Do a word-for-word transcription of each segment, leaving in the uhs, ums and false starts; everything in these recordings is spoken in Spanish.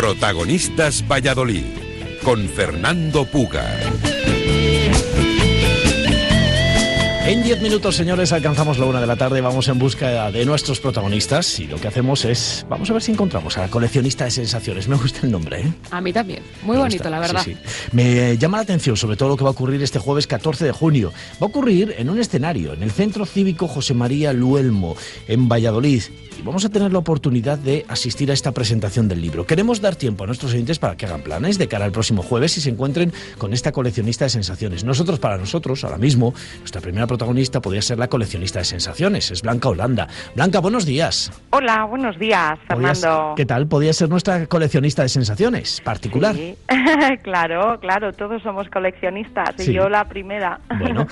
Protagonistas Valladolid, con Fernando Puga. En diez minutos, señores, alcanzamos la una de la tarde, vamos en busca de nuestros protagonistas y lo que hacemos es, vamos a ver si encontramos a la coleccionista de sensaciones. Me gusta el nombre, ¿eh? A mí también, muy Me bonito, gusta, la verdad. Sí, sí. Me llama la atención sobre todo lo que va a ocurrir este jueves catorce de junio. Va a ocurrir en un escenario, en el Centro Cívico José María Luelmo, en Valladolid. Y vamos a tener la oportunidad de asistir a esta presentación del libro. Queremos dar tiempo a nuestros oyentes para que hagan planes de cara al próximo jueves y se encuentren con esta coleccionista de sensaciones. Nosotros, para nosotros, ahora mismo, nuestra primera protagonista podría ser la coleccionista de sensaciones, es Blanca Holanda. Blanca, buenos días. Hola, buenos días, Fernando. ¿Qué tal? ¿Podría ser nuestra coleccionista de sensaciones particular? Sí, claro, claro, todos somos coleccionistas y sí. Yo la primera. Bueno,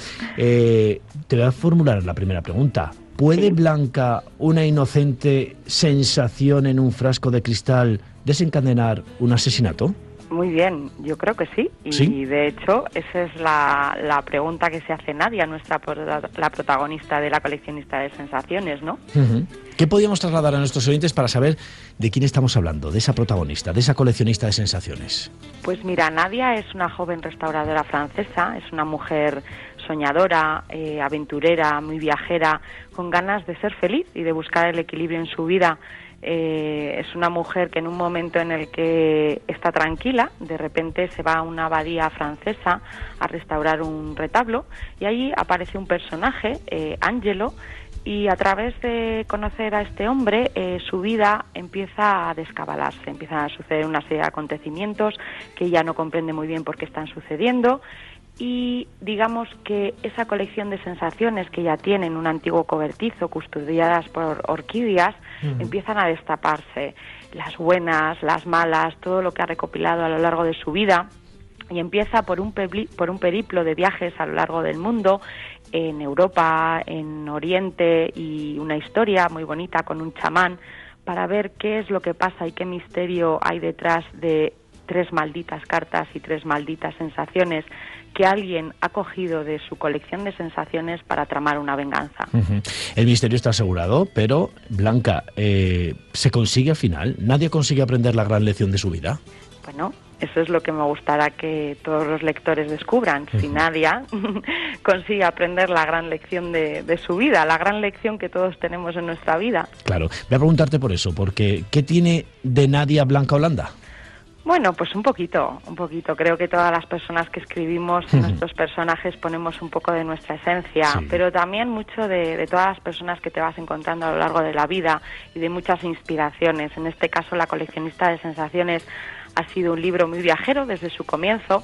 eh, te voy a formular la primera pregunta. ¿Puede sí. Blanca, una inocente sensación en un frasco de cristal, desencadenar un asesinato? Muy bien, yo creo que sí. Y ¿Sí? de hecho, esa es la, la pregunta que se hace Nadia, nuestra la protagonista de la coleccionista de sensaciones, ¿no? Uh-huh. ¿Qué podríamos trasladar a nuestros oyentes para saber de quién estamos hablando, de esa protagonista, de esa coleccionista de sensaciones? Pues mira, Nadia es una joven restauradora francesa, es una mujer soñadora, eh, aventurera, muy viajera, con ganas de ser feliz y de buscar el equilibrio en su vida. Eh, es una mujer que en un momento en el que está tranquila, de repente se va a una abadía francesa a restaurar un retablo y allí aparece un personaje, eh, Angelo, y a través de conocer a este hombre, eh, su vida empieza a descabalarse, empiezan a suceder una serie de acontecimientos que ella no comprende muy bien por qué están sucediendo. Y digamos que esa colección de sensaciones que ya tienen un antiguo cobertizo custodiadas por orquídeas uh-huh. empiezan a destaparse, las buenas, las malas, todo lo que ha recopilado a lo largo de su vida, y empieza por un, pebli- por un periplo de viajes a lo largo del mundo, en Europa, en Oriente, y una historia muy bonita con un chamán para ver qué es lo que pasa y qué misterio hay detrás de tres malditas cartas y tres malditas sensaciones que alguien ha cogido de su colección de sensaciones para tramar una venganza. Uh-huh. El misterio está asegurado, pero, Blanca, eh, ¿se consigue al final? ¿Nadie consigue aprender la gran lección de su vida? Bueno, eso es lo que me gustará que todos los lectores descubran. Uh-huh. Si Nadia consigue aprender la gran lección de, de su vida, la gran lección que todos tenemos en nuestra vida. Claro, voy a preguntarte por eso, porque ¿qué tiene de Nadia Blanca Holanda? Bueno, pues un poquito, un poquito. Creo que todas las personas que escribimos uh-huh. nuestros personajes ponemos un poco de nuestra esencia, sí. pero también mucho de, de todas las personas que te vas encontrando a lo largo de la vida y de muchas inspiraciones. En este caso, La coleccionista de sensaciones ha sido un libro muy viajero desde su comienzo.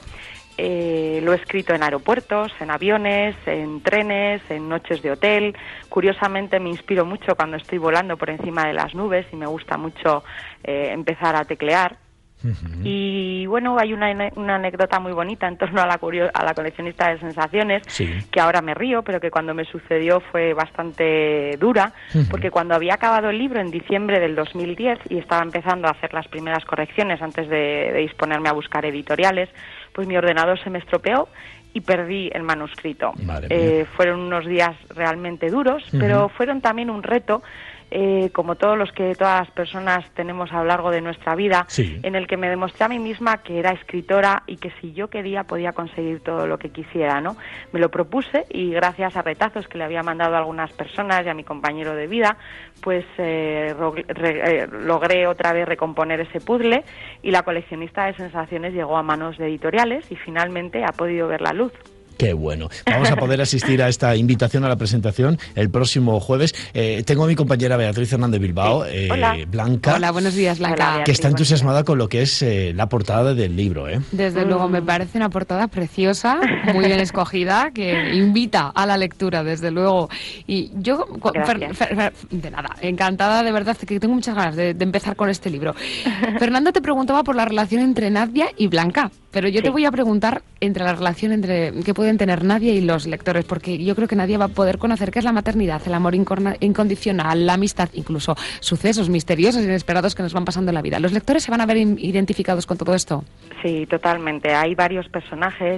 Eh, lo he escrito en aeropuertos, en aviones, en trenes, en noches de hotel. Curiosamente me inspiro mucho cuando estoy volando por encima de las nubes y me gusta mucho eh, empezar a teclear. Uh-huh. Y bueno, hay una, una anécdota muy bonita en torno a la, curio- a la coleccionista de sensaciones, sí. que ahora me río, pero que cuando me sucedió fue bastante dura, uh-huh. porque cuando había acabado el libro en diciembre del dos mil diez y estaba empezando a hacer las primeras correcciones antes de, de disponerme a buscar editoriales, pues mi ordenador se me estropeó y perdí el manuscrito. Eh, fueron unos días realmente duros, uh-huh. pero fueron también un reto, Eh, como todos los que todas las personas tenemos a lo largo de nuestra vida, sí. en el que me demostré a mí misma que era escritora y que si yo quería podía conseguir todo lo que quisiera, ¿no? Me lo propuse y gracias a retazos que le había mandado a algunas personas y a mi compañero de vida, pues eh, ro- re- eh, logré otra vez recomponer ese puzzle y la coleccionista de sensaciones llegó a manos de editoriales y finalmente ha podido ver la luz. Qué bueno. Vamos a poder asistir a esta invitación a la presentación el próximo jueves. Eh, tengo a mi compañera Beatriz Hernández Bilbao, sí. Hola. Eh, Blanca. Hola, buenos días, Blanca. Hola, que está entusiasmada con lo que es eh, la portada del libro, ¿eh? Desde mm. luego, me parece una portada preciosa, muy bien escogida, que invita a la lectura, desde luego. Y yo, fer, fer, fer, de nada, encantada, de verdad, que tengo muchas ganas de, de empezar con este libro. Fernando te preguntaba por la relación entre Nadia y Blanca, pero yo sí. te voy a preguntar entre la relación entre que pueden tener Nadia y los lectores, porque yo creo que Nadia va a poder conocer qué es la maternidad, el amor incorna, incondicional, la amistad, incluso sucesos misteriosos e inesperados que nos van pasando en la vida. ¿Los lectores se van a ver identificados con todo esto? Sí, totalmente. Hay varios personajes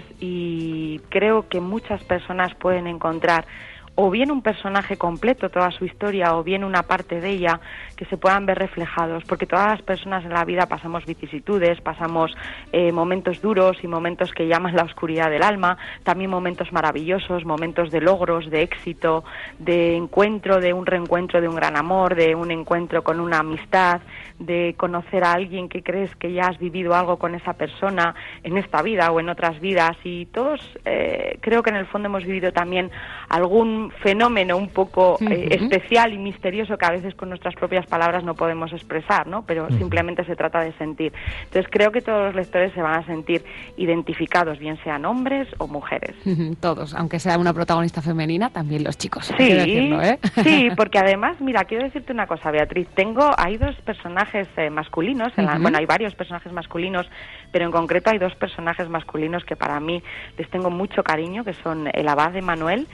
y creo que muchas personas pueden encontrar o bien un personaje completo, toda su historia, o bien una parte de ella que se puedan ver reflejados, porque todas las personas en la vida pasamos vicisitudes, pasamos eh, momentos duros y momentos que llaman la oscuridad del alma, también momentos maravillosos, momentos de logros, de éxito, de encuentro, de un reencuentro de un gran amor, de un encuentro con una amistad, de conocer a alguien que crees que ya has vivido algo con esa persona en esta vida o en otras vidas, y todos eh, creo que en el fondo hemos vivido también algún fenómeno un poco eh, uh-huh. especial y misterioso que a veces con nuestras propias palabras no podemos expresar, ¿no? Pero uh-huh. simplemente se trata de sentir. Entonces creo que todos los lectores se van a sentir identificados, bien sean hombres o mujeres. Uh-huh. Todos, aunque sea una protagonista femenina, también los chicos. Sí, hay que decirlo, ¿eh? Sí, porque además, mira, quiero decirte una cosa, Beatriz, tengo, hay dos personajes eh, masculinos, en la, uh-huh. bueno, hay varios personajes masculinos, pero en concreto hay dos personajes masculinos que para mí les tengo mucho cariño, que son el abad Emanuel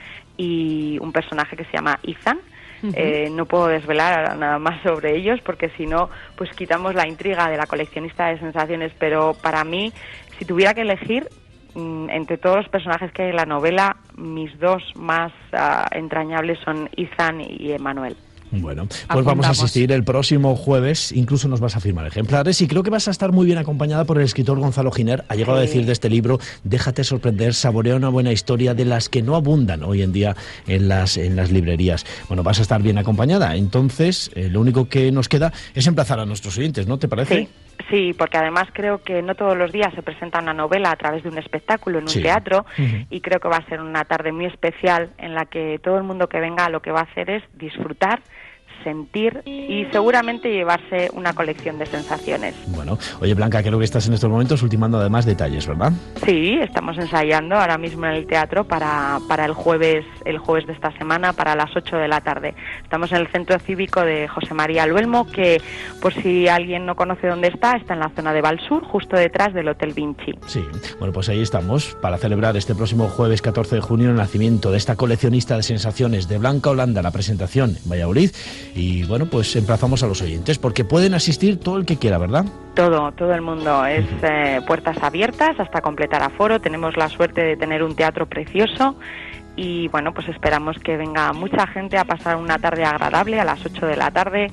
y un personaje que se llama Ethan. Uh-huh. Eh, no puedo desvelar nada más sobre ellos porque si no, pues quitamos la intriga de la coleccionista de sensaciones, pero para mí, si tuviera que elegir mm, entre todos los personajes que hay en la novela, mis dos más uh, entrañables son Ethan y Emanuel. Bueno, pues Apuntamos. Vamos a asistir el próximo jueves, incluso nos vas a firmar ejemplares y creo que vas a estar muy bien acompañada por el escritor Gonzalo Giner. Ha llegado sí. a decir de este libro, déjate sorprender, saborea una buena historia de las que no abundan hoy en día en las, en las librerías. Bueno, vas a estar bien acompañada, entonces eh, lo único que nos queda es emplazar a nuestros oyentes, ¿no te parece? Sí. Sí, porque además creo que no todos los días se presenta una novela a través de un espectáculo en un sí. teatro uh-huh. y creo que va a ser una tarde muy especial en la que todo el mundo que venga lo que va a hacer es disfrutar, sentir y seguramente llevarse una colección de sensaciones. Bueno, oye Blanca, creo que estás en estos momentos ultimando además detalles, ¿verdad? Sí, estamos ensayando ahora mismo en el teatro para, para el jueves el jueves de esta semana, para las ocho de la tarde. Estamos en el Centro Cívico de José María Luelmo, que por si alguien no conoce dónde está, está en la zona de Valsur, justo detrás del Hotel Vinci. Sí, bueno, pues ahí estamos para celebrar este próximo jueves catorce de junio el nacimiento de esta coleccionista de sensaciones de Blanca Holanda, la presentación en Valladolid. Y bueno, pues emplazamos a los oyentes, porque pueden asistir todo el que quiera, ¿verdad? Todo, todo el mundo. Es eh, puertas abiertas hasta completar aforo. Tenemos la suerte de tener un teatro precioso y bueno, pues esperamos que venga mucha gente a pasar una tarde agradable a las ocho de la tarde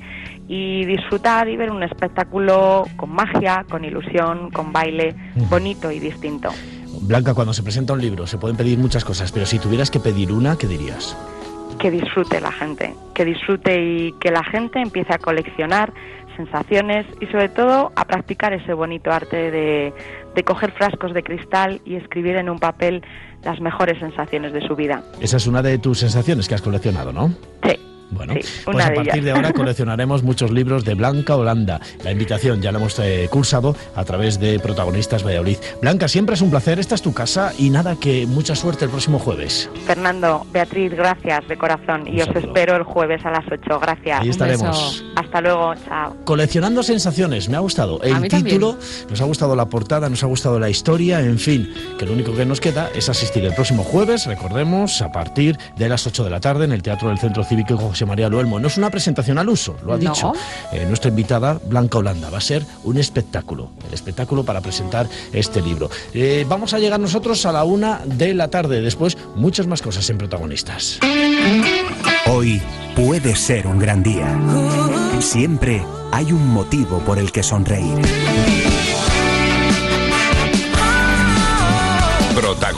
y disfrutar y ver un espectáculo con magia, con ilusión, con baile, bonito y distinto. Blanca, cuando se presenta un libro se pueden pedir muchas cosas, pero si tuvieras que pedir una, ¿qué dirías? Que disfrute la gente, que disfrute y que la gente empiece a coleccionar sensaciones y sobre todo a practicar ese bonito arte de, de coger frascos de cristal y escribir en un papel las mejores sensaciones de su vida. Esa es una de tus sensaciones que has coleccionado, ¿no? Sí. Bueno, sí, pues a partir de, de ahora coleccionaremos muchos libros de Blanca Holanda. La invitación ya la hemos eh, cursado a través de Protagonistas Valladolid. Blanca, siempre es un placer, esta es tu casa y nada, que mucha suerte el próximo jueves. Fernando, Beatriz, gracias de corazón y os espero el jueves a las ocho, gracias. Ahí estaremos. Hasta luego, chao. Coleccionando sensaciones, me ha gustado el título, también. Nos ha gustado la portada, nos ha gustado la historia, en fin, que lo único que nos queda es asistir el próximo jueves, recordemos, a partir de las ocho de la tarde en el Teatro del Centro Cívico José María Luelmo. No es una presentación al uso, lo ha no. dicho eh, nuestra invitada Blanca Holanda. Va a ser un espectáculo, el espectáculo para presentar este libro. Eh, vamos a llegar nosotros a la una de la tarde. Después, muchas más cosas en Protagonistas. Hoy puede ser un gran día. Siempre hay un motivo por el que sonreír.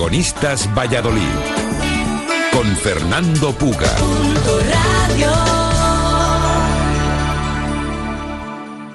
Protagonistas Valladolid con Fernando Puga. Radio.